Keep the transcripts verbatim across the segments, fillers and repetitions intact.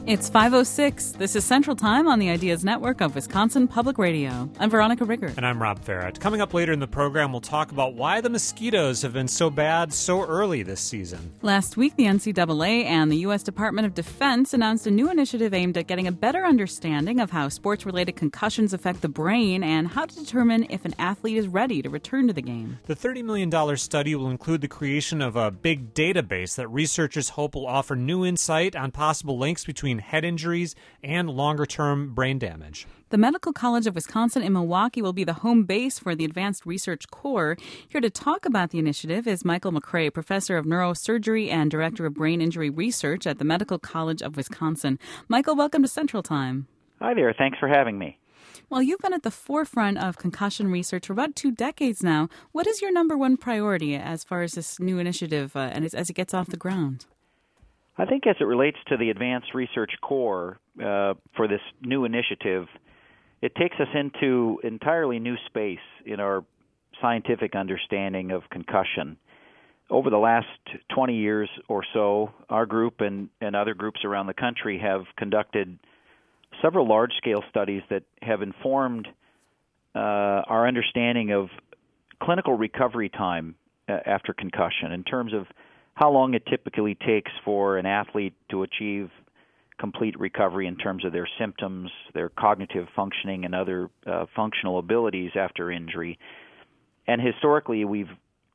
It's five oh six. This is Central Time on the Ideas Network of Wisconsin Public Radio. I'm Veronica Rigger. And I'm Rob Farrett. Coming up later in the program, we'll talk about why the mosquitoes have been so bad so early this season. Last week, the N C double A and the U S Department of Defense announced a new initiative aimed at getting a better understanding of how sports-related concussions affect the brain and how to determine if an athlete is ready to return to the game. The thirty million dollars study will include the creation of a big database that researchers hope will offer new insight on possible links between head injuries and longer-term brain damage. The Medical College of Wisconsin in Milwaukee will be the home base for the Advanced Research Core. Here to talk about the initiative is Michael McCrae, professor of neurosurgery and director of brain injury research at the Medical College of Wisconsin. Michael, welcome to Central Time. Hi there. Thanks for having me. Well, you've been at the forefront of concussion research for about two decades now. What is your number one priority as far as this new initiative uh, and as, as it gets off the ground? I think as it relates to the Advanced Research Core uh, for this new initiative, it takes us into entirely new space in our scientific understanding of concussion. Over the last twenty years or so, our group and, and other groups around the country have conducted several large-scale studies that have informed uh, our understanding of clinical recovery time uh, after concussion in terms of how long it typically takes for an athlete to achieve complete recovery in terms of their symptoms, their cognitive functioning, and other uh, functional abilities after injury. And historically, we've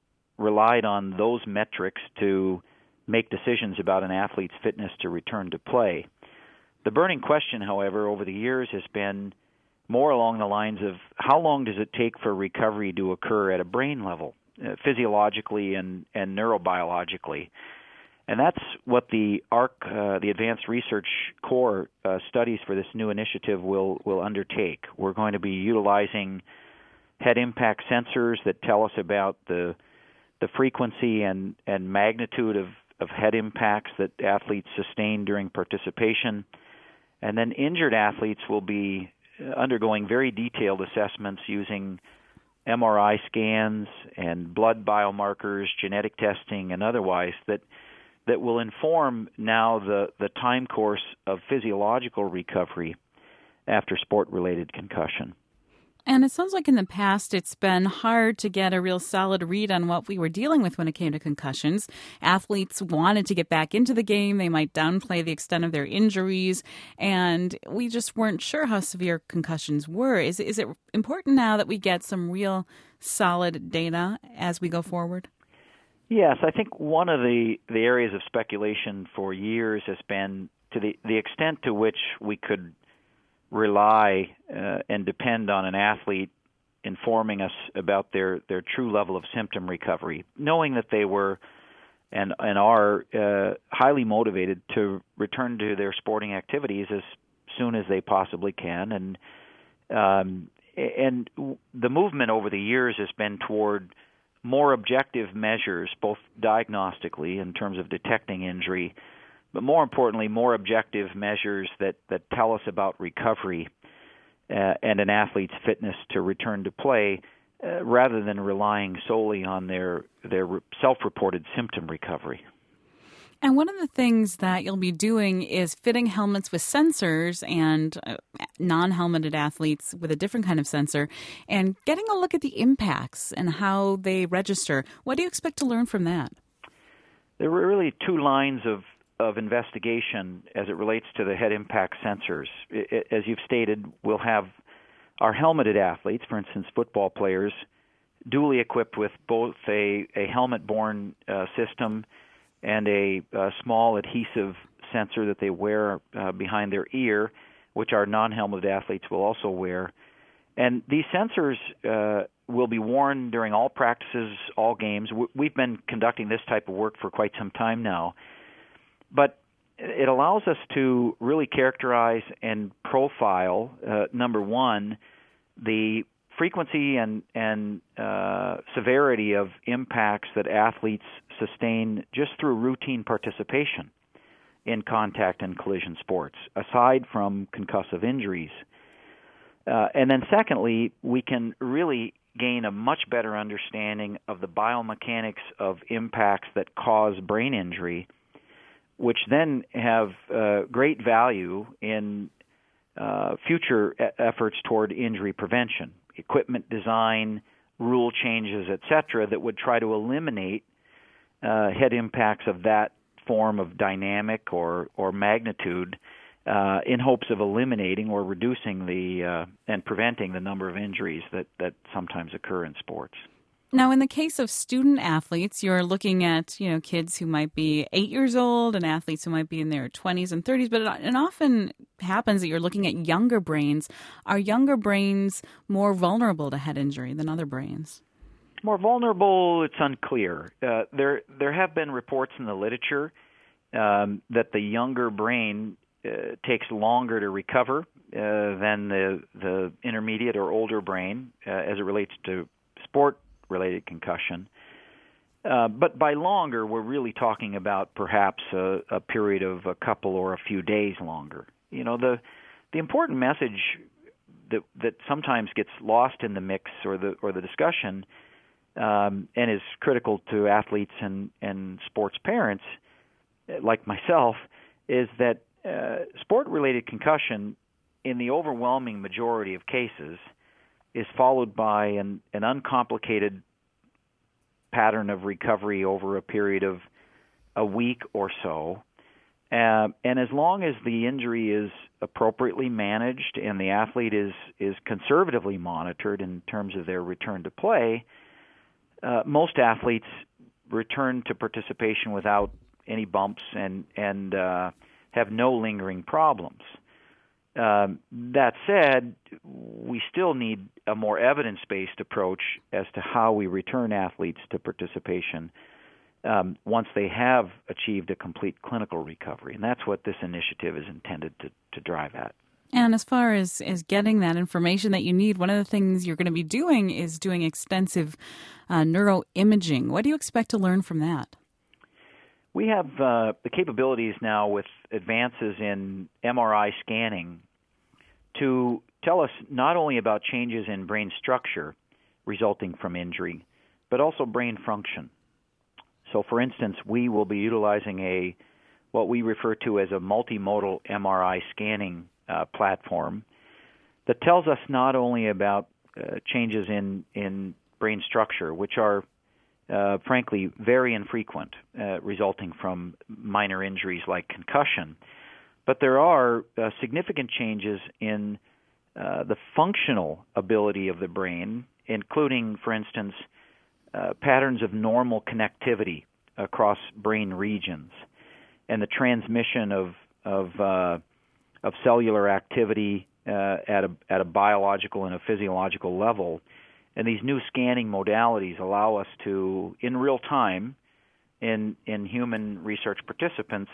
relied on those metrics to make decisions about an athlete's fitness to return to play. The burning question, however, over the years has been more along the lines of how long does it take for recovery to occur at a brain level, uh, physiologically and, and neurobiologically. And that's what the A R C, uh, the Advanced Research Core uh, studies for this new initiative will, will undertake. We're going to be utilizing head impact sensors that tell us about the the frequency and, and magnitude of, of head impacts that athletes sustain during participation. And then injured athletes will be undergoing very detailed assessments using M R I scans and blood biomarkers, genetic testing, and otherwise that that will inform now the, the time course of physiological recovery after sport-related concussion. And it sounds like in the past it's been hard to get a real solid read on what we were dealing with when it came to concussions. Athletes wanted to get back into the game. They might downplay the extent of their injuries, and we just weren't sure how severe concussions were. Is, is it important now that we get some real solid data as we go forward? Yes, I think one of the, the areas of speculation for years has been to the, the extent to which we could rely uh, and depend on an athlete informing us about their, their true level of symptom recovery, knowing that they were and, and are uh, highly motivated to return to their sporting activities as soon as they possibly can. And, um, and the movement over the years has been toward more objective measures, both diagnostically in terms of detecting injury, but more importantly, more objective measures that, that tell us about recovery uh, and an athlete's fitness to return to play, uh, rather than relying solely on their their self-reported symptom recovery. And one of the things that you'll be doing is fitting helmets with sensors and uh, non-helmeted athletes with a different kind of sensor and getting a look at the impacts and how they register. What do you expect to learn from that? There were really two lines of, of investigation as it relates to the head impact sensors. It, it, as you've stated, we'll have our helmeted athletes, for instance, football players, duly equipped with both a, a helmet-borne uh, system and a, a small adhesive sensor that they wear uh, behind their ear, which our non-helmeted athletes will also wear. And these sensors uh, will be worn during all practices, all games. We've been conducting this type of work for quite some time now. But it allows us to really characterize and profile, uh, number one, the frequency and, and uh, severity of impacts that athletes sustain just through routine participation in contact and collision sports, aside from concussive injuries. Uh, and then secondly, we can really gain a much better understanding of the biomechanics of impacts that cause brain injury which then have uh, great value in uh, future e- efforts toward injury prevention, equipment design, rule changes, et cetera, that would try to eliminate uh, head impacts of that form of dynamic or, or magnitude uh, in hopes of eliminating or reducing the uh, and preventing the number of injuries that, that sometimes occur in sports. Now, in the case of student athletes, you're looking at, you know, kids who might be eight years old and athletes who might be in their twenties and thirties, but it, it often happens that you're looking at younger brains. Are younger brains more vulnerable to head injury than other brains? More vulnerable, it's unclear. Uh, there there have been reports in the literature um, that the younger brain uh, takes longer to recover uh, than the, the intermediate or older brain uh, as it relates to sport related concussion. Uh, but by longer, we're really talking about perhaps a, a period of a couple or a few days longer. You know, the the important message that that sometimes gets lost in the mix or the or the discussion um, and is critical to athletes and, and sports parents like myself is that uh, sport-related concussion in the overwhelming majority of cases is followed by an, an uncomplicated pattern of recovery over a period of a week or so. Uh, and as long as the injury is appropriately managed and the athlete is, is conservatively monitored in terms of their return to play, uh, most athletes return to participation without any bumps and, and uh, have no lingering problems. Um, that said, we still need a more evidence-based approach as to how we return athletes to participation um, once they have achieved a complete clinical recovery. And that's what this initiative is intended to, to drive at. And as far as, as getting that information that you need, one of the things you're going to be doing is doing extensive uh, neuroimaging. What do you expect to learn from that? We have uh, the capabilities now with advances in M R I scanning to tell us not only about changes in brain structure resulting from injury, but also brain function. So, for instance, we will be utilizing a what we refer to as a multimodal M R I scanning uh, platform that tells us not only about uh, changes in, in brain structure, which are Uh, frankly, very infrequent, uh, resulting from minor injuries like concussion. But there are uh, significant changes in uh, the functional ability of the brain, including, for instance, uh, patterns of normal connectivity across brain regions and the transmission of of, uh, of cellular activity uh, at a at a biological and a physiological level. And these new scanning modalities allow us to, in real time, in in human research participants,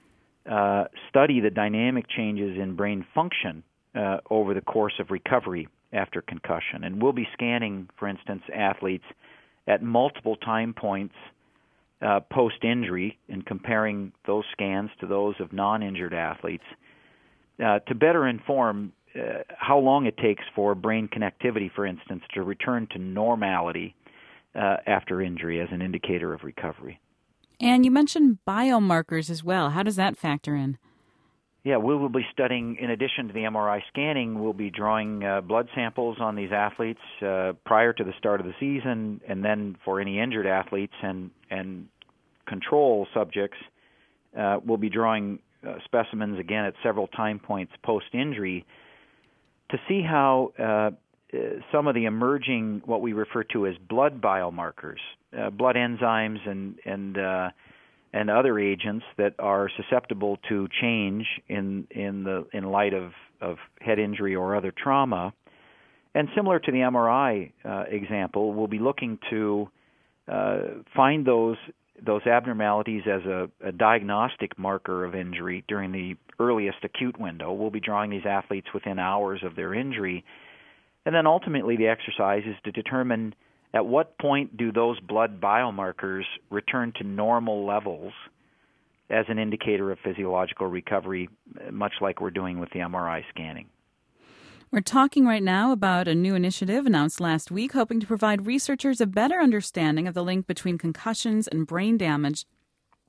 uh, study the dynamic changes in brain function uh, over the course of recovery after concussion. And we'll be scanning, for instance, athletes at multiple time points uh, post-injury and comparing those scans to those of non-injured athletes uh, to better inform Uh, how long it takes for brain connectivity, for instance, to return to normality uh, after injury as an indicator of recovery. And you mentioned biomarkers as well. How does that factor in? Yeah, we will be studying, in addition to the M R I scanning, we'll be drawing uh, blood samples on these athletes uh, prior to the start of the season, and then for any injured athletes and, and control subjects, uh, we'll be drawing uh, specimens again at several time points post-injury to see how uh, uh, some of the emerging, what we refer to as blood biomarkers, uh, blood enzymes and and uh, and other agents that are susceptible to change in in the in light of, of head injury or other trauma. And similar to the M R I uh, example, we'll be looking to uh, find those those abnormalities as a, a diagnostic marker of injury during the earliest acute window. We'll be drawing these athletes within hours of their injury. And then ultimately the exercise is to determine at what point do those blood biomarkers return to normal levels as an indicator of physiological recovery, much like we're doing with the M R I scanning. We're talking right now about a new initiative announced last week, hoping to provide researchers a better understanding of the link between concussions and brain damage.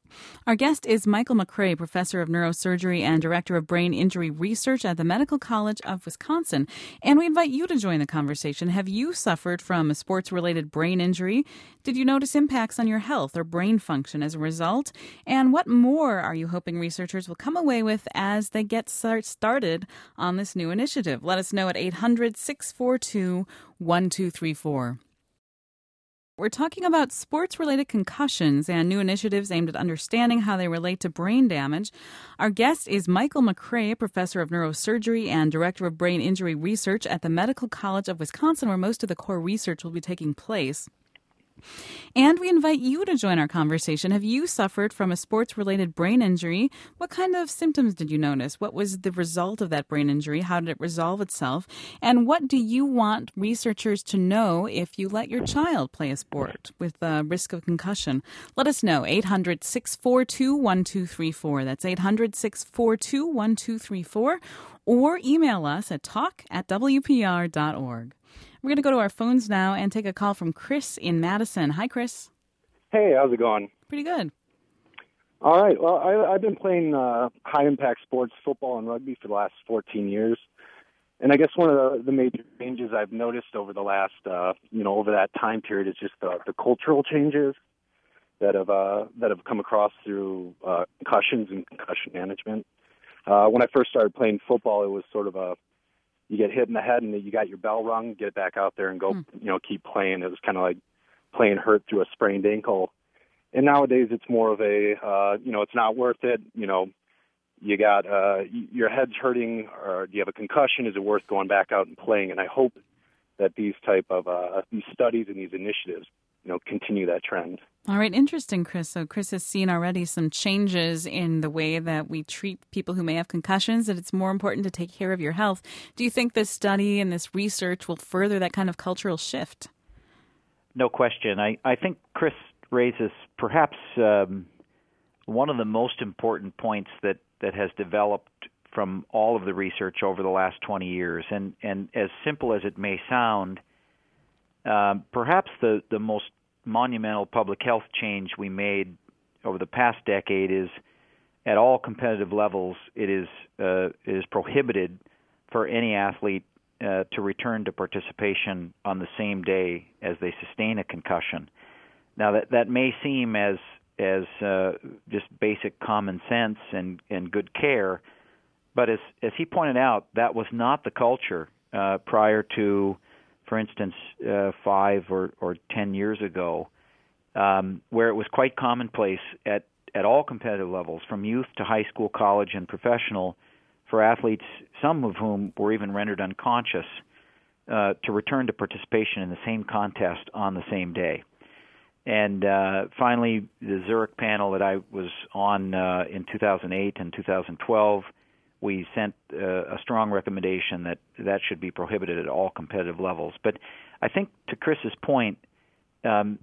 Our guest is Michael McCrae, professor of neurosurgery and director of brain injury research at the Medical College of Wisconsin. And we invite you to join the conversation. Have you suffered from a sports-related brain injury? Did you notice impacts on your health or brain function as a result? And what more are you hoping researchers will come away with as they get start started on this new initiative? Let us know at eight hundred, six four two, one two three four. We're talking about sports-related concussions and new initiatives aimed at understanding how they relate to brain damage. Our guest is Michael McCrae, professor of neurosurgery and director of brain injury research at the Medical College of Wisconsin, where most of the core research will be taking place. And we invite you to join our conversation. Have you suffered from a sports-related brain injury? What kind of symptoms did you notice? What was the result of that brain injury? How did it resolve itself? And what do you want researchers to know if you let your child play a sport with the risk of concussion? Let us know, eight hundred, six four two, one two three four. That's eight hundred, six four two, one two three four. Or email us at talk at w p r dot org. We're going to go to our phones now and take a call from Chris in Madison. Hi, Chris. Hey, how's it going? Pretty good. All right. Well, I, I've been playing uh, high-impact sports, football and rugby, for the last fourteen years. And I guess one of the, the major changes I've noticed over the last, uh, you know, over that time period is just the, the cultural changes that have uh, that have come across through uh, concussions and concussion management. Uh, when I first started playing football, it was sort of a you get hit in the head and you got your bell rung, get it back out there and go, mm. you know, keep playing. It was kind of like playing hurt through a sprained ankle. And nowadays it's more of a, uh, you know, it's not worth it. You know, you got, uh, your head's hurting, or do you have a concussion? Is it worth going back out and playing? And I hope that these type of, uh, these studies and these initiatives, you know, continue that trend. All right. Interesting, Chris. So Chris has seen already some changes in the way that we treat people who may have concussions, that it's more important to take care of your health. Do you think this study and this research will further that kind of cultural shift? No question. I, I think Chris raises perhaps um, one of the most important points that, that has developed from all of the research over the last twenty years. And, and as simple as it may sound, um, perhaps the, the most monumental public health change we made over the past decade is at all competitive levels, it is uh, it is prohibited for any athlete uh, to return to participation on the same day as they sustain a concussion. Now, that that may seem as as uh, just basic common sense and, and good care, but as as he pointed out, that was not the culture uh, prior to, for instance, uh, five or, or ten years ago, um, where it was quite commonplace at, at all competitive levels, from youth to high school, college, and professional, for athletes, some of whom were even rendered unconscious, uh, to return to participation in the same contest on the same day. And uh, finally, the Zurich panel that I was on uh, in two thousand eight and two thousand twelve, we sent uh, a strong recommendation that that should be prohibited at all competitive levels. But I think, to Chris's point, um,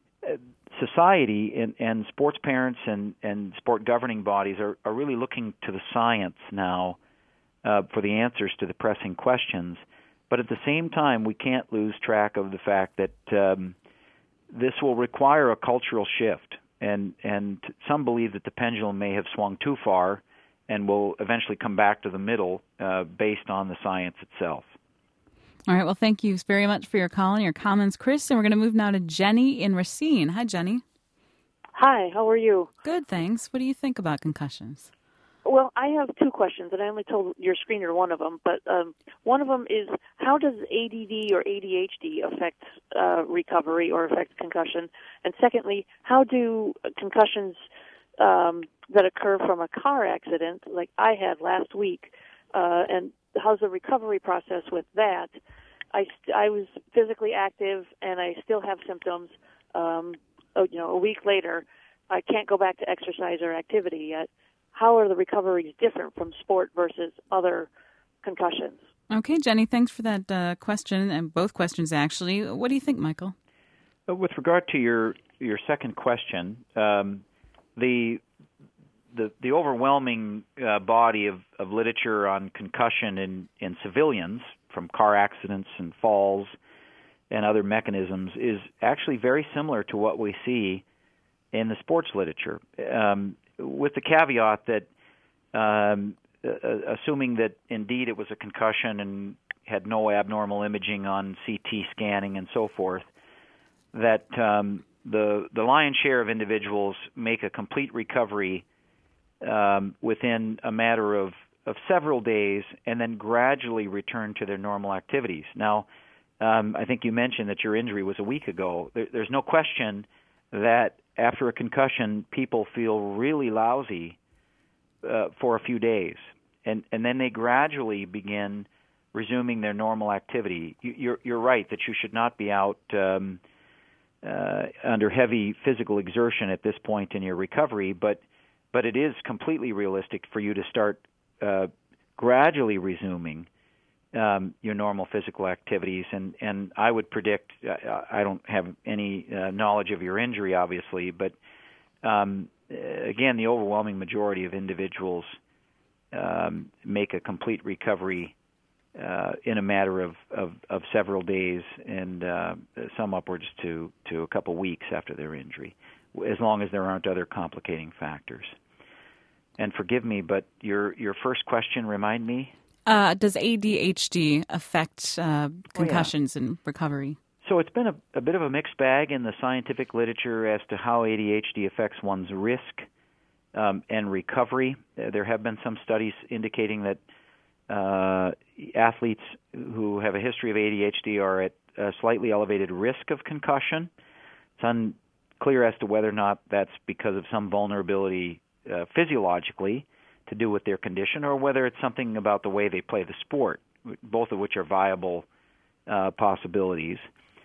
society and, and sports parents and, and sport governing bodies are, are really looking to the science now uh, for the answers to the pressing questions. But at the same time, we can't lose track of the fact that um, this will require a cultural shift. And, and some believe that the pendulum may have swung too far and will eventually come back to the middle uh, based on the science itself. All right. Well, thank you very much for your call and your comments, Chris. And we're going to move now to Jenny in Racine. Hi, Jenny. Hi. How are you? Good, thanks. What do you think about concussions? Well, I have two questions, and I only told your screener one of them. But um, one of them is, how does A D D or A D H D affect uh, recovery or affect concussion? And secondly, how do concussions um, that occur from a car accident, like I had last week, uh, and how's the recovery process with that? I, st- I was physically active, and I still have symptoms. Um, you know, a week later, I can't go back to exercise or activity yet. How are the recoveries different from sport versus other concussions? Okay, Jenny, thanks for that uh, question, and both questions, actually. What do you think, Michael? With regard to your your second question, um, the the the overwhelming uh, body of, of literature on concussion in, in civilians, from car accidents and falls and other mechanisms, is actually very similar to what we see in the sports literature, um, with the caveat that um, uh, assuming that indeed it was a concussion and had no abnormal imaging on C T scanning and so forth, that um, the the lion's share of individuals make a complete recovery um, within a matter of, of several days and then gradually return to their normal activities. Now, um, I think you mentioned that your injury was a week ago. There, there's no question that after a concussion, people feel really lousy uh, for a few days, and, and then they gradually begin resuming their normal activity. You, you're, you're right that you should not be out um, uh, under heavy physical exertion at this point in your recovery, but but it is completely realistic for you to start uh, gradually resuming um, your normal physical activities. And, and I would predict, uh, I don't have any uh, knowledge of your injury, obviously, but um, again, the overwhelming majority of individuals um, make a complete recovery uh, in a matter of, of, of several days and uh, some upwards to, to a couple weeks after their injury, as long as there aren't other complicating factors. And forgive me, but your your first question, remind me? Uh, does A D H D affect uh, concussions oh, yeah. and recovery? So it's been a, a bit of a mixed bag in the scientific literature as to how A D H D affects one's risk um, and recovery. Uh, there have been some studies indicating that uh, athletes who have a history of A D H D are at a slightly elevated risk of concussion. It's unclear as to whether or not that's because of some vulnerability Uh, physiologically to do with their condition, or whether it's something about the way they play the sport, both of which are viable uh, possibilities.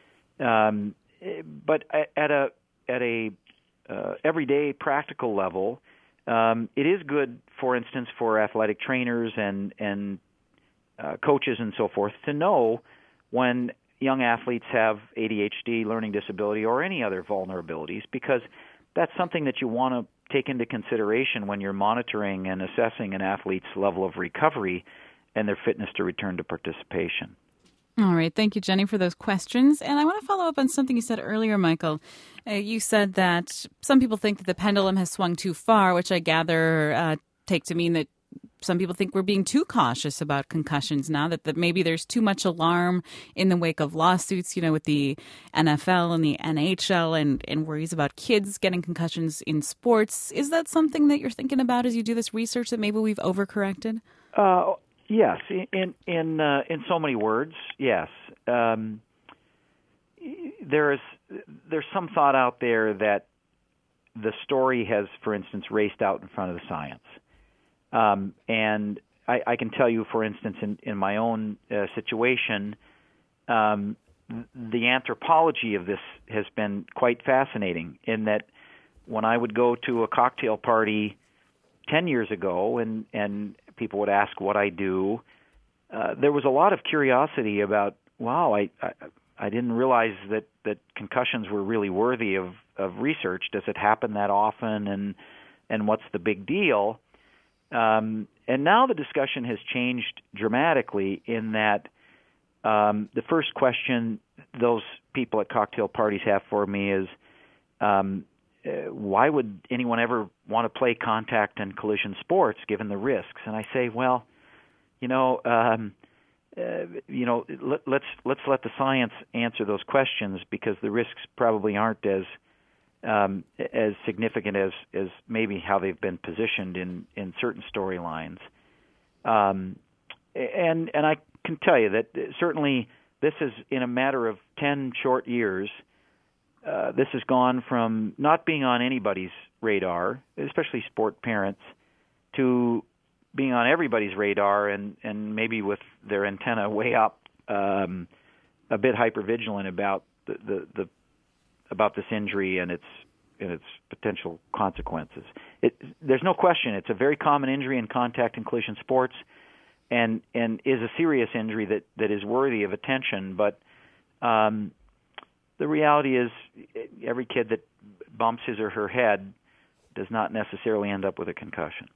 Um, but at a at a uh, everyday practical level, um, it is good, for instance, for athletic trainers and and uh, coaches and so forth to know when young athletes have A D H D, learning disability, or any other vulnerabilities, because that's something that you want to take into consideration when you're monitoring and assessing an athlete's level of recovery and their fitness to return to participation. All right. Thank you, Jenny, for those questions. And I want to follow up on something you said earlier, Michael. Uh, you said that some people think that the pendulum has swung too far, which I gather uh, take to mean that some people think we're being too cautious about concussions now, that, that maybe there's too much alarm in the wake of lawsuits, you know, with the N F L and the N H L and, and worries about kids getting concussions in sports. Is that something that you're thinking about as you do this research, that maybe we've overcorrected? Uh, yes, in in uh, in so many words, yes. Um, there is there's some thought out there that the story has, for instance, raced out in front of the science. Um, and I, I can tell you, for instance, in, in my own uh, situation, um, the anthropology of this has been quite fascinating, in that when I would go to a cocktail party ten years ago and, and people would ask what I do, uh, there was a lot of curiosity about, wow, I, I, I didn't realize that, that concussions were really worthy of, of research. Does it happen that often? And, and what's the big deal? Um, and now the discussion has changed dramatically, in that um, the first question those people at cocktail parties have for me is, um, uh, why would anyone ever want to play contact and collision sports given the risks? And I say, well, you know, um, uh, you know, let, let's let's let the science answer those questions, because the risks probably aren't as Um, as significant as, as maybe how they've been positioned in, in certain storylines. Um, and and I can tell you that certainly this is, in a matter of ten short years, uh, this has gone from not being on anybody's radar, especially sport parents, to being on everybody's radar, and, and maybe with their antenna way up, um, a bit hypervigilant about the, the, the about this injury and its and its potential consequences. It, there's no question it's a very common injury in contact and collision sports, and and is a serious injury that, that is worthy of attention. But um, the reality is, every kid that bumps his or her head does not necessarily end up with a concussion.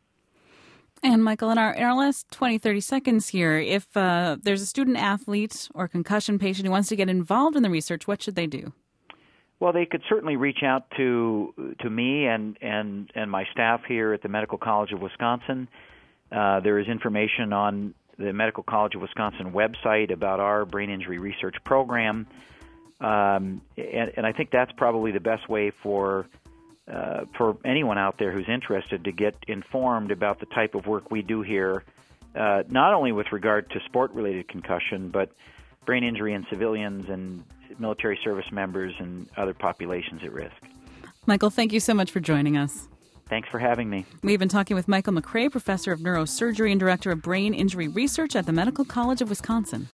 And Michael, in our in our last twenty, thirty seconds here, if uh, there's a student athlete or concussion patient who wants to get involved in the research, what should they do? Well, they could certainly reach out to to me and, and, and my staff here at the Medical College of Wisconsin. Uh, there is information on the Medical College of Wisconsin website about our brain injury research program. Um, and, and I think that's probably the best way for uh, for anyone out there who's interested to get informed about the type of work we do here, uh, not only with regard to sport-related concussion, but brain injury in civilians and military service members and other populations at risk. Michael, thank you so much for joining us. Thanks for having me. We've been talking with Michael McCrae, professor of neurosurgery and director of brain injury research at the Medical College of Wisconsin.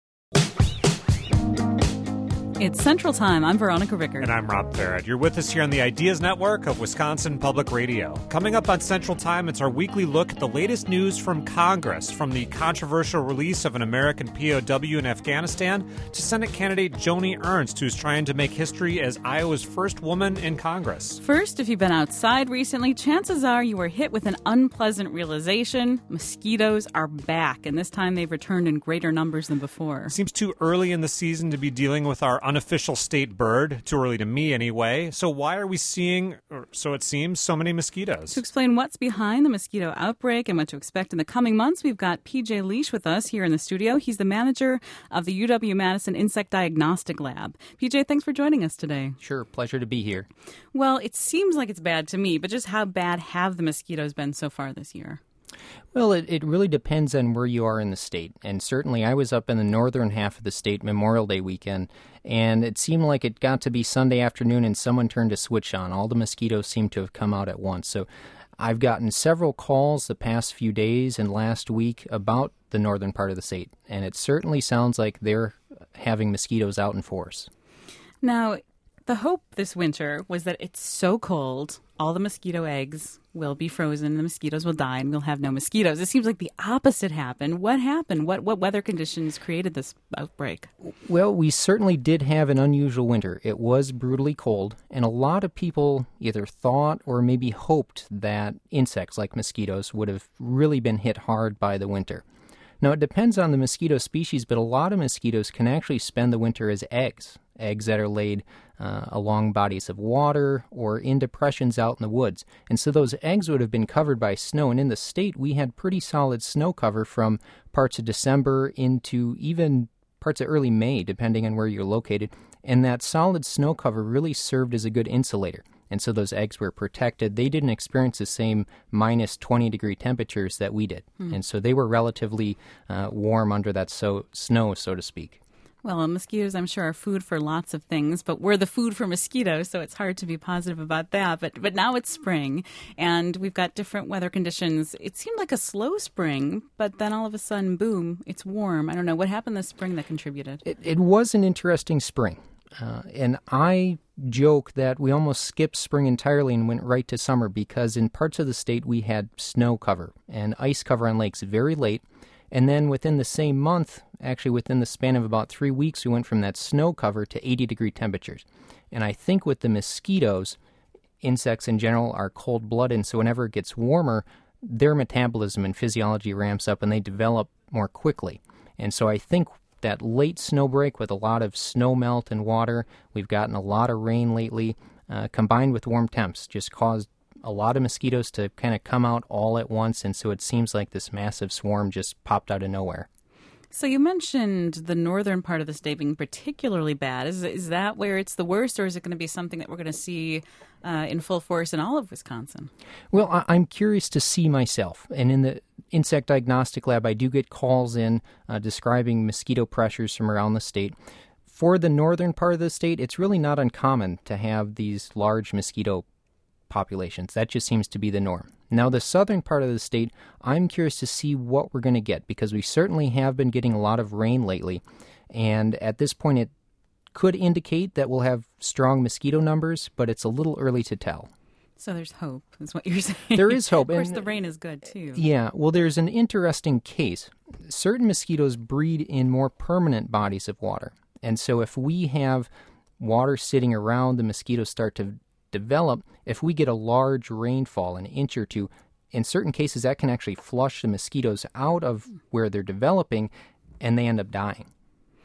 It's Central Time. I'm Veronica Rickard. And I'm Rob Barrett. You're with us here on the Ideas Network of Wisconsin Public Radio. Coming up on Central Time, it's our weekly look at the latest news from Congress, from the controversial release of an American P O W in Afghanistan to Senate candidate Joni Ernst, who's trying to make history as Iowa's first woman in Congress. First, if you've been outside recently, chances are you were hit with an unpleasant realization. Mosquitoes are back, and this time they've returned in greater numbers than before. Seems too early in the season to be dealing with our unofficial state bird, too early to me anyway. So why are we seeing, or so it seems, so many mosquitoes? To explain what's behind the mosquito outbreak and what to expect in the coming months, we've got P J Leash with us here in the studio. He's the manager of the U W-Madison Insect Diagnostic Lab. P J, thanks for joining us today. Sure, pleasure to be here. Well, it seems like it's bad to me, but just how bad have the mosquitoes been so far this year? Well, it, it really depends on where you are in the state. And certainly I was up in the northern half of the state Memorial Day weekend, and it seemed like it got to be Sunday afternoon and someone turned a switch on. All the mosquitoes seemed to have come out at once. So I've gotten several calls the past few days and last week about the northern part of the state, and it certainly sounds like they're having mosquitoes out in force. Now, the hope this winter was that it's so cold, all the mosquito eggs will be frozen, the mosquitoes will die, and we'll have no mosquitoes. It seems like the opposite happened. What happened? What what weather conditions created this outbreak? Well, we certainly did have an unusual winter. It was brutally cold, and a lot of people either thought or maybe hoped that insects like mosquitoes would have really been hit hard by the winter. Now, it depends on the mosquito species, but a lot of mosquitoes can actually spend the winter as eggs, eggs that are laid uh, along bodies of water or in depressions out in the woods. And so those eggs would have been covered by snow. And in the state, we had pretty solid snow cover from parts of December into even parts of early May, depending on where you're located. And that solid snow cover really served as a good insulator. And so those eggs were protected. They didn't experience the same minus twenty degree temperatures that we did. Hmm. And so they were relatively uh, warm under that so- snow, so to speak. Well, mosquitoes, I'm sure, are food for lots of things, but we're the food for mosquitoes, so it's hard to be positive about that. But but now it's spring, and we've got different weather conditions. It seemed like a slow spring, but then all of a sudden, boom, it's warm. I don't know. What happened this spring that contributed? It, it was an interesting spring. Uh, and I joke that we almost skipped spring entirely and went right to summer because in parts of the state we had snow cover and ice cover on lakes very late. And then within the same month, actually within the span of about three weeks, we went from that snow cover to eighty degree temperatures. And I think with the mosquitoes, insects in general are cold-blooded, and so whenever it gets warmer, their metabolism and physiology ramps up and they develop more quickly. And so I think that late snow break with a lot of snow melt and water, we've gotten a lot of rain lately, uh, combined with warm temps, just caused a lot of mosquitoes to kind of come out all at once, and so it seems like this massive swarm just popped out of nowhere. So you mentioned the northern part of the state being particularly bad. Is is that where it's the worst, or is it going to be something that we're going to see uh, in full force in all of Wisconsin? Well, I, I'm curious to see myself. And in the Insect Diagnostic Lab, I do get calls in uh, describing mosquito pressures from around the state. For the northern part of the state, it's really not uncommon to have these large mosquito populations. That just seems to be the norm. Now, the southern part of the state, I'm curious to see what we're going to get because we certainly have been getting a lot of rain lately. And at this point, it could indicate that we'll have strong mosquito numbers, but it's a little early to tell. So there's hope, is what you're saying. There is hope. Of course, and, the rain is good, too. Yeah. Well, there's an interesting case. Certain mosquitoes breed in more permanent bodies of water. And so if we have water sitting around, the mosquitoes start to develop. If we get a large rainfall, an inch or two, in certain cases that can actually flush the mosquitoes out of where they're developing, and they end up dying.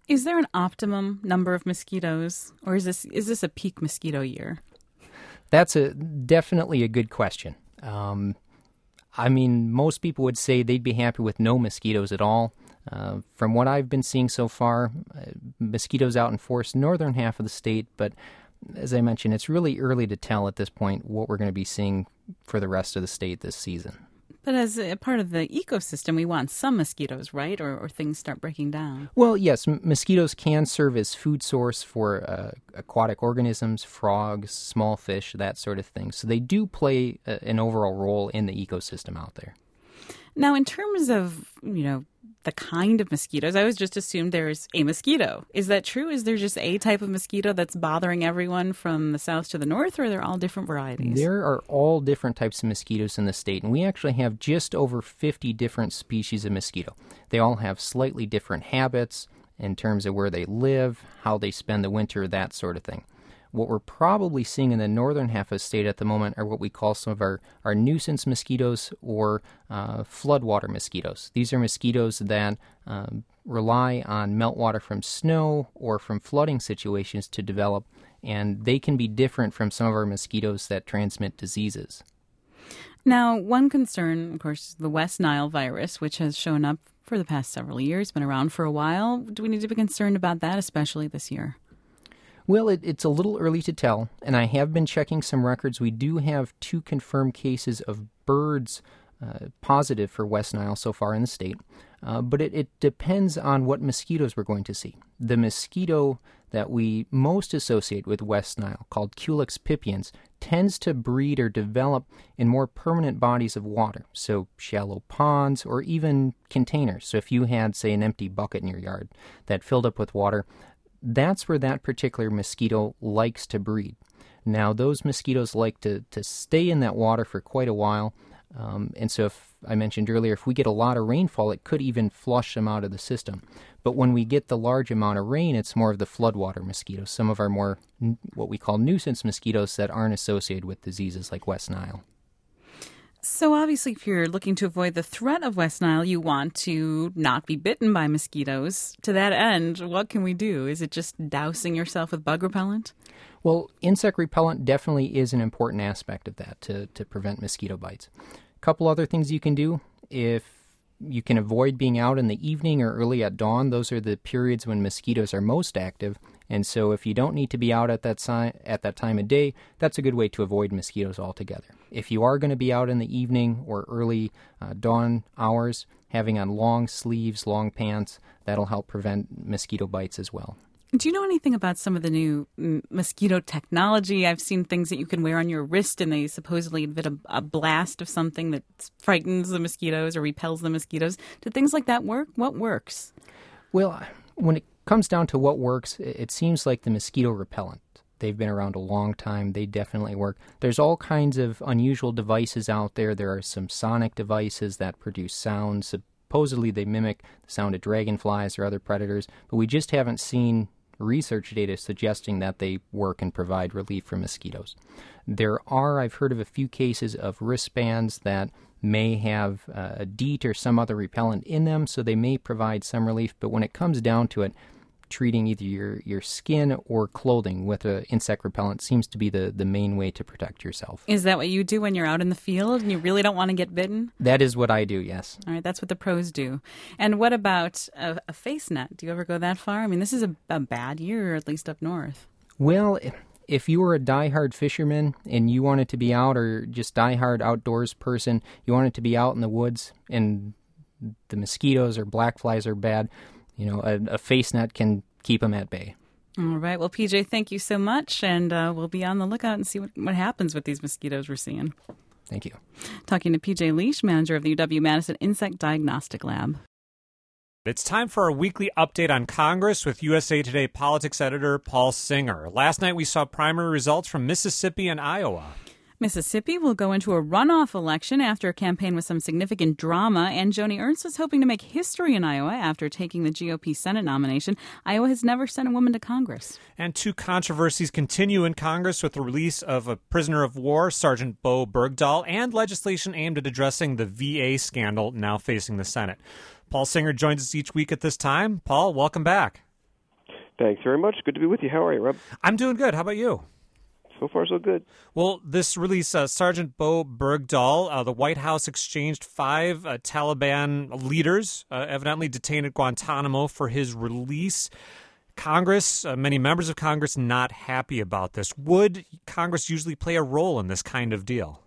Is there an optimum number of mosquitoes, or is this is this a peak mosquito year? That's a definitely a good question. Um, I mean, most people would say they'd be happy with no mosquitoes at all. Uh, from what I've been seeing so far, uh, mosquitoes out in force northern half of the state, but as I mentioned, it's really early to tell at this point what we're going to be seeing for the rest of the state this season. But as a part of the ecosystem, we want some mosquitoes, right? Or, or things start breaking down. Well, yes, m- mosquitoes can serve as food source for uh, aquatic organisms, frogs, small fish, that sort of thing. So they do play a, an overall role in the ecosystem out there. Now, in terms of, you know, the kind of mosquitoes, I always just assumed there's a mosquito. Is that true? Is there just a type of mosquito that's bothering everyone from the south to the north, or are there all different varieties? There are all different types of mosquitoes in the state, and we actually have just over fifty different species of mosquito. They all have slightly different habits in terms of where they live, how they spend the winter, that sort of thing. What we're probably seeing in the northern half of the state at the moment are what we call some of our, our nuisance mosquitoes or uh, floodwater mosquitoes. These are mosquitoes that um, rely on meltwater from snow or from flooding situations to develop, and they can be different from some of our mosquitoes that transmit diseases. Now, one concern, of course, is the West Nile virus, which has shown up for the past several years, been around for a while. Do we need to be concerned about that, especially this year? Well, it, it's a little early to tell, and I have been checking some records. We do have two confirmed cases of birds uh, positive for West Nile so far in the state, uh, but it, it depends on what mosquitoes we're going to see. The mosquito that we most associate with West Nile, called Culex pipiens, tends to breed or develop in more permanent bodies of water, so shallow ponds or even containers. So if you had, say, an empty bucket in your yard that filled up with water, that's where that particular mosquito likes to breed. Now, those mosquitoes like to, to stay in that water for quite a while, um, and so if I mentioned earlier, if we get a lot of rainfall, it could even flush them out of the system. But when we get the large amount of rain, it's more of the floodwater mosquitoes, some of our more, what we call nuisance mosquitoes that aren't associated with diseases like West Nile. So obviously, if you're looking to avoid the threat of West Nile, you want to not be bitten by mosquitoes. To that end, what can we do? Is it just dousing yourself with bug repellent? Well, insect repellent definitely is an important aspect of that to, to prevent mosquito bites. A couple other things you can do. If you can avoid being out in the evening or early at dawn, those are the periods when mosquitoes are most active. And so if you don't need to be out at that, si- at that time of day, that's a good way to avoid mosquitoes altogether. If you are going to be out in the evening or early uh, dawn hours, having on long sleeves, long pants, that'll help prevent mosquito bites as well. Do you know anything about some of the new m- mosquito technology? I've seen things that you can wear on your wrist, and they supposedly emit a, a blast of something that frightens the mosquitoes or repels the mosquitoes. Do things like that work? What works? Well, when it comes down to what works, it seems like the mosquito repellent. They've been around a long time. They definitely work. There's all kinds of unusual devices out there. There are some sonic devices that produce sounds. Supposedly they mimic the sound of dragonflies or other predators, but we just haven't seen research data suggesting that they work and provide relief for mosquitoes. There are, I've heard of a few cases of wristbands that may have uh, a DEET or some other repellent in them, so they may provide some relief, but when it comes down to it, treating either your, your skin or clothing with an insect repellent seems to be the, the main way to protect yourself. Is that what you do when you're out in the field and you really don't want to get bitten? That is what I do, yes. All right, that's what the pros do. And what about a, a face net? Do you ever go that far? I mean, this is a, a bad year, at least up north. Well, if you were a diehard fisherman and you wanted to be out, or just diehard outdoors person, you wanted to be out in the woods and the mosquitoes or black flies are bad, you know, a, a face net can keep them at bay. All right. Well, P J, thank you so much, and uh, we'll be on the lookout and see what, what happens with these mosquitoes we're seeing. Thank you. Talking to P J Leash, manager of the U W-Madison Insect Diagnostic Lab. It's time for a weekly update on Congress with U S A Today politics editor Paul Singer. Last night we saw primary results from Mississippi and Iowa. Mississippi will go into a runoff election after a campaign with some significant drama, and Joni Ernst is hoping to make history in Iowa after taking the G O P Senate nomination. Iowa has never sent a woman to Congress. And two controversies continue in Congress with the release of a prisoner of war, Sergeant Bo Bergdahl, and legislation aimed at addressing the V A scandal now facing the Senate. Paul Singer joins us each week at this time. Paul, welcome back. Thanks very much. Good to be with you. How are you, Rob? I'm doing good. How about you? So far, so good. Well, this release, uh, Sergeant Bo Bergdahl, uh, the White House exchanged five uh, Taliban leaders, uh, evidently detained at Guantanamo, for his release. Congress, uh, many members of Congress, not happy about this. Would Congress usually play a role in this kind of deal?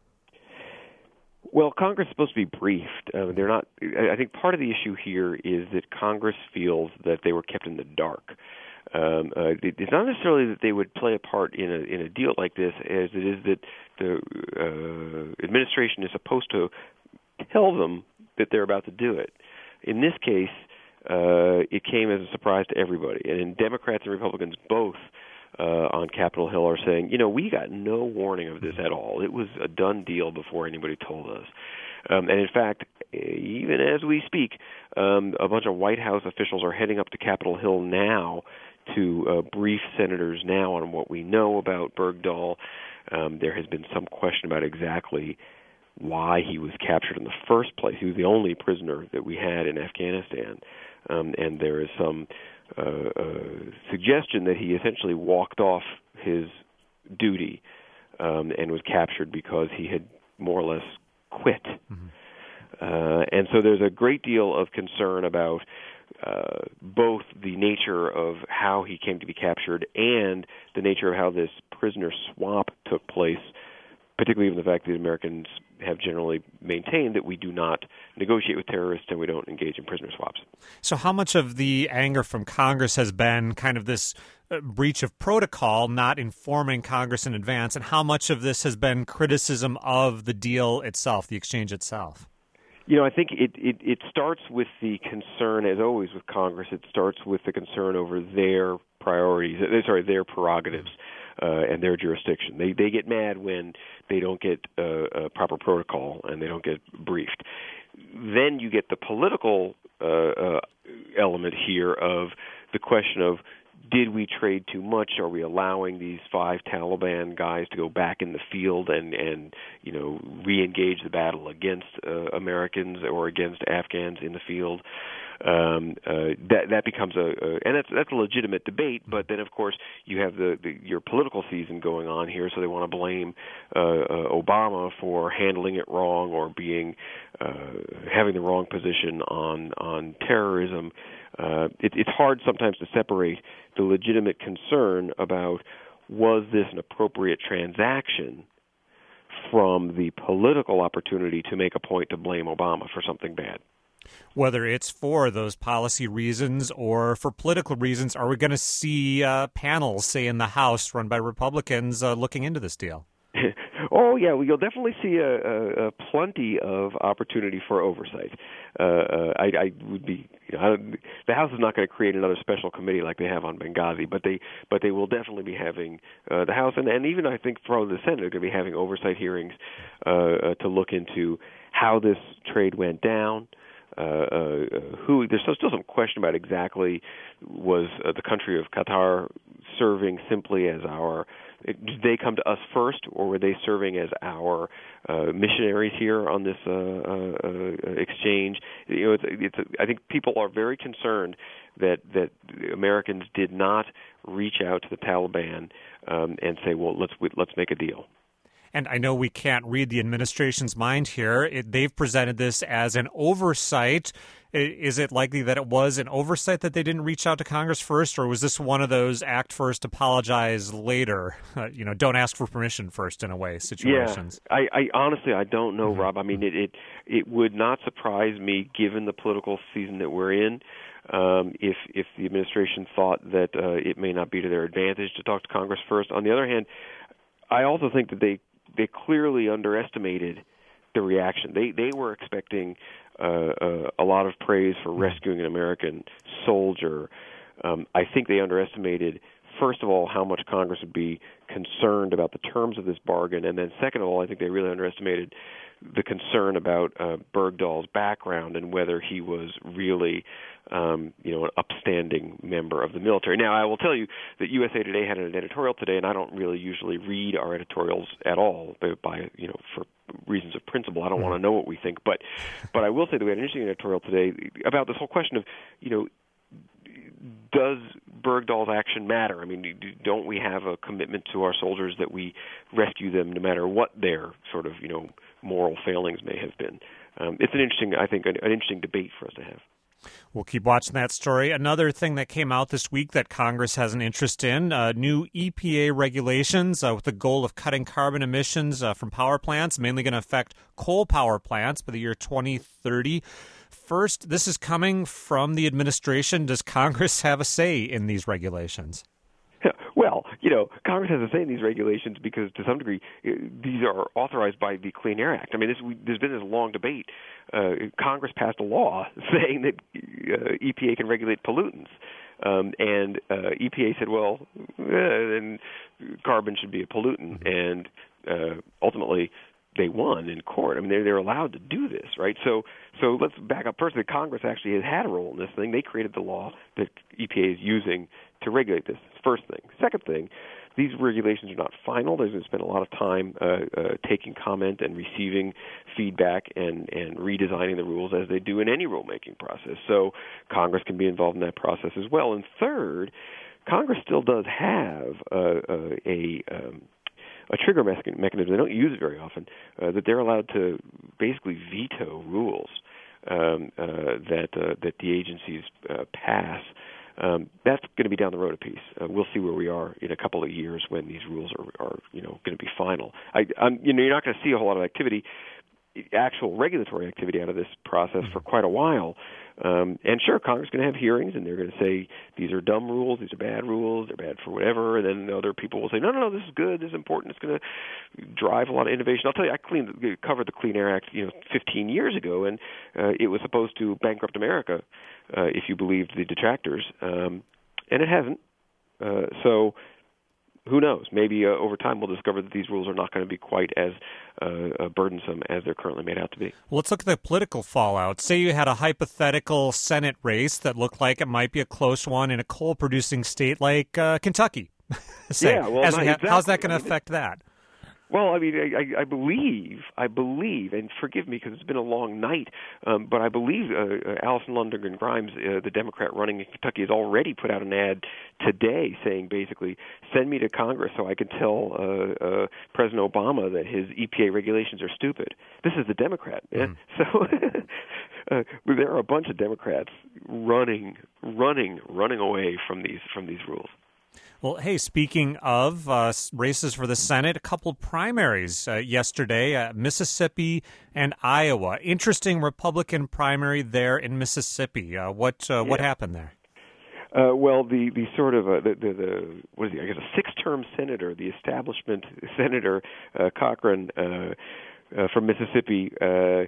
Well, Congress is supposed to be briefed. Uh, they're not. I think part of the issue here is that Congress feels that they were kept in the dark. Um, uh, it's not necessarily that they would play a part in a in a deal like this, as it is that the uh, administration is supposed to tell them that they're about to do it. In this case, uh, it came as a surprise to everybody, and Democrats and Republicans both uh, on Capitol Hill are saying, you know, we got no warning of this at all. It was a done deal before anybody told us. Um, and in fact, even as we speak, um, a bunch of White House officials are heading up to Capitol Hill now to uh, brief senators now on what we know about Bergdahl. Um, there has been some question about exactly why he was captured in the first place. He was the only prisoner that we had in Afghanistan, um, and there is some uh, uh, suggestion that he essentially walked off his duty um, and was captured because he had more or less quit. Mm-hmm. Uh, and so there's a great deal of concern about uh, both the nature of how he came to be captured and the nature of how this prisoner swap took place, particularly given the fact that Americans have generally maintained that we do not negotiate with terrorists and we don't engage in prisoner swaps. So how much of the anger from Congress has been kind of this uh, breach of protocol, not informing Congress in advance, and how much of this has been criticism of the deal itself, the exchange itself? You know, I think it, it, it starts with the concern, as always with Congress, it starts with the concern over their priorities, uh, sorry, their prerogatives uh, and their jurisdiction. They they get mad when they don't get uh, a proper protocol and they don't get briefed. Then you get the political uh, uh, element here of the question of, did we trade too much? Are we allowing these five Taliban guys to go back in the field and, and you know, re-engage the battle against uh, Americans or against Afghans in the field? Um, uh, that that becomes a, a and that's that's a legitimate debate. But then, of course, you have the, the your political season going on here, so they want to blame uh, uh, Obama for handling it wrong or being uh, having the wrong position on on terrorism. Uh, it, it's hard sometimes to separate the legitimate concern about was this an appropriate transaction from the political opportunity to make a point to blame Obama for something bad. Whether it's for those policy reasons or for political reasons, are we going to see uh, panels, say in the House, run by Republicans uh, looking into this deal? Oh, yeah, well, you'll definitely see a, a, a plenty of opportunity for oversight. Uh, uh, I, I would be, you know, I, the House is not going to create another special committee like they have on Benghazi, but they, but they will definitely be having uh, the House and, and even I think probably the Senate are going to be having oversight hearings uh, uh, to look into how this trade went down. Uh, uh, who there's still some question about exactly was uh, the country of Qatar serving simply as our did they come to us first, or were they serving as our uh, missionaries here on this uh, uh, exchange? You know, it's, it's a, I think people are very concerned that that Americans did not reach out to the Taliban um, and say, well, let's let's make a deal. And I know we can't read the administration's mind here. It, they've presented this as an oversight. Is it likely that it was an oversight that they didn't reach out to Congress first, or was this one of those act first, apologize later, uh, you know, don't ask for permission first in a way situations? Yeah, I, I honestly, I don't know, mm-hmm. Rob. I mean, it, it it would not surprise me, given the political season that we're in, um, if if the administration thought that uh, it may not be to their advantage to talk to Congress first. On the other hand, I also think that they they clearly underestimated the reaction. They they were expecting uh, uh, a lot of praise for rescuing an American soldier. Um, I think they underestimated, first of all, how much Congress would be concerned about the terms of this bargain, and then second of all, I think they really underestimated the concern about uh, Bergdahl's background and whether he was really, um, you know, an upstanding member of the military. Now, I will tell you that U S A Today had an editorial today, and I don't really usually read our editorials at all by, you know, for reasons of principle. I don't mm-hmm. want to know what we think, but, but I will say that we had an interesting editorial today about this whole question of, you know, does Bergdahl's action matter? I mean, don't we have a commitment to our soldiers that we rescue them no matter what their sort of, you know, moral failings may have been? Um, it's an interesting, I think, an, an interesting debate for us to have. We'll keep watching that story. Another thing that came out this week that Congress has an interest in, uh, new E P A regulations uh, with the goal of cutting carbon emissions uh, from power plants, mainly going to affect coal power plants by the year twenty thirty. First, this is coming from the administration. Does Congress have a say in these regulations? Well, you know, Congress has a say in these regulations because, to some degree, these are authorized by the Clean Air Act. I mean, this, we, there's been this long debate. Uh, Congress passed a law saying that uh, E P A can regulate pollutants, um, and uh, E P A said, well, eh, then carbon should be a pollutant, and uh, ultimately they won in court. I mean, they're, they're allowed to do this, right? So, so let's back up first. That Congress actually has had a role in this thing. They created the law that E P A is using to regulate this. First thing. Second thing, these regulations are not final. There's been spent a lot of time uh, uh, taking comment and receiving feedback and, and redesigning the rules as they do in any rulemaking process. So Congress can be involved in that process as well. And third, Congress still does have uh, uh, a um, a trigger mechanism. They don't use it very often, uh, that they're allowed to basically veto rules um, uh, that uh, that the agencies uh, pass. Um, that's going to be down the road a piece. Uh, we'll see where we are in a couple of years when these rules are, are you know, going to be final. I, I'm, you know, you're not going to see a whole lot of activity, actual regulatory activity out of this process for quite a while. Um, and sure, Congress is going to have hearings, and they're going to say these are dumb rules, these are bad rules, they're bad for whatever. And then other people will say, no, no, no, this is good, this is important, it's going to drive a lot of innovation. I'll tell you, I cleaned, covered the Clean Air Act, you know, fifteen years ago, and uh, it was supposed to bankrupt America, uh, if you believed the detractors, um, and it hasn't. Uh, so. Who knows? Maybe uh, over time we'll discover that these rules are not going to be quite as uh, burdensome as they're currently made out to be. Well, let's look at the political fallout. Say you had a hypothetical Senate race that looked like it might be a close one in a coal-producing state like uh, Kentucky. Say, yeah, well, as not we ha- exactly. How's that going I to mean, affect that? Well, I mean, I, I believe, I believe, and forgive me because it's been a long night, um, but I believe uh, uh, Allison Lundgren Grimes, uh, the Democrat running in Kentucky, has already put out an ad today saying basically, send me to Congress so I can tell uh, uh, President Obama that his E P A regulations are stupid. This is the Democrat. Yeah? Mm. So uh, there are a bunch of Democrats running, running, running away from these from these rules. Well, hey, speaking of uh, races for the Senate, a couple primaries uh, yesterday, uh, Mississippi and Iowa. Interesting Republican primary there in Mississippi. Uh, what uh, yeah. what happened there? Uh, well, the, the sort of uh, the, the the what is he? I guess a six-term senator, the establishment senator uh, Cochran uh, uh, from Mississippi, uh,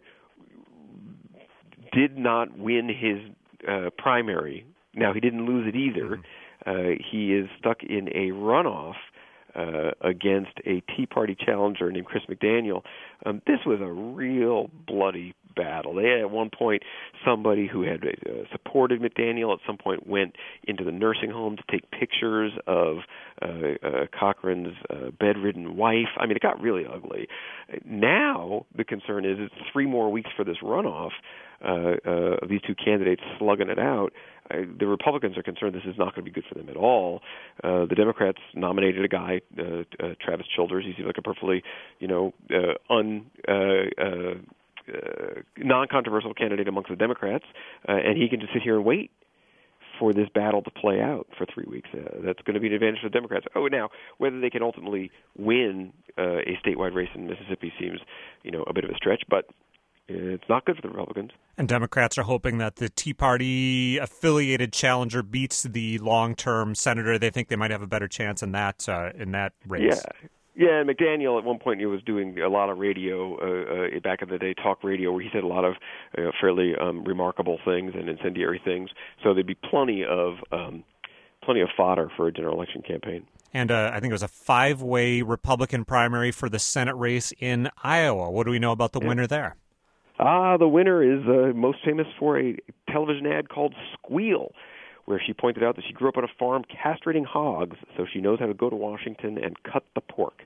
did not win his uh, primary. Now he didn't lose it either. Mm-hmm. Uh, he is stuck in a runoff uh, against a Tea Party challenger named Chris McDaniel. Um, this was a real bloody battle. They had at one point somebody who had uh, supported McDaniel at some point went into the nursing home to take pictures of uh, uh, Cochran's uh, bedridden wife. I mean, it got really ugly. Now the concern is it's three more weeks for this runoff uh, uh, of these two candidates slugging it out. Uh, the Republicans are concerned this is not going to be good for them at all. Uh, the Democrats nominated a guy, uh, uh, Travis Childers. He seems like a perfectly, you know, uh, un uh, uh, uh, non-controversial candidate amongst the Democrats, uh, and he can just sit here and wait for this battle to play out for three weeks. Uh, that's going to be an advantage for the Democrats. Oh, now whether they can ultimately win uh, a statewide race in Mississippi seems, you know, a bit of a stretch, but it's not good for the Republicans. And Democrats are hoping that the Tea Party-affiliated challenger beats the long-term senator. They think they might have a better chance in that uh, in that race. Yeah. Yeah, McDaniel at one point he was doing a lot of radio uh, uh, back in the day, talk radio, where he said a lot of uh, fairly um, remarkable things and incendiary things. So there'd be plenty of um, plenty of fodder for a general election campaign. And uh, I think it was a five-way Republican primary for the Senate race in Iowa. What do we know about the yeah. winner there? Ah, the winner is uh, most famous for a television ad called Squeal, where she pointed out that she grew up on a farm castrating hogs, so she knows how to go to Washington and cut the pork.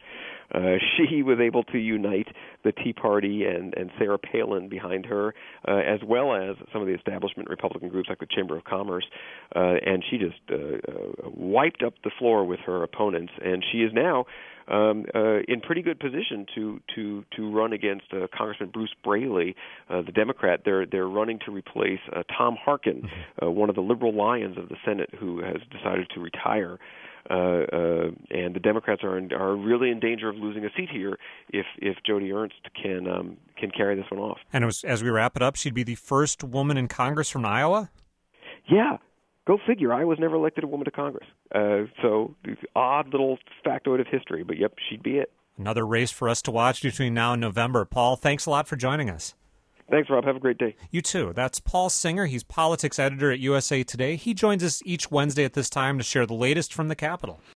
Uh, she was able to unite the Tea Party and, and Sarah Palin behind her, uh, as well as some of the establishment Republican groups like the Chamber of Commerce, uh, and she just uh, uh, wiped up the floor with her opponents, and she is now Um, uh, in pretty good position to to to run against uh, Congressman Bruce Braley, uh, the Democrat. They're they're running to replace uh, Tom Harkin, uh, one of the liberal lions of the Senate, who has decided to retire. Uh, uh, and the Democrats are in, are really in danger of losing a seat here if if Joni Ernst can um, can carry this one off. And it was, as we wrap it up, she'd be the first woman in Congress from Iowa? Yeah. Go figure. Iowa's never elected a woman to Congress. Uh, so odd little factoid of history, but yep, she'd be it. Another race for us to watch between now and November. Paul, thanks a lot for joining us. Thanks, Rob. Have a great day. You too. That's Paul Singer. He's politics editor at U S A Today. He joins us each Wednesday at this time to share the latest from the Capitol.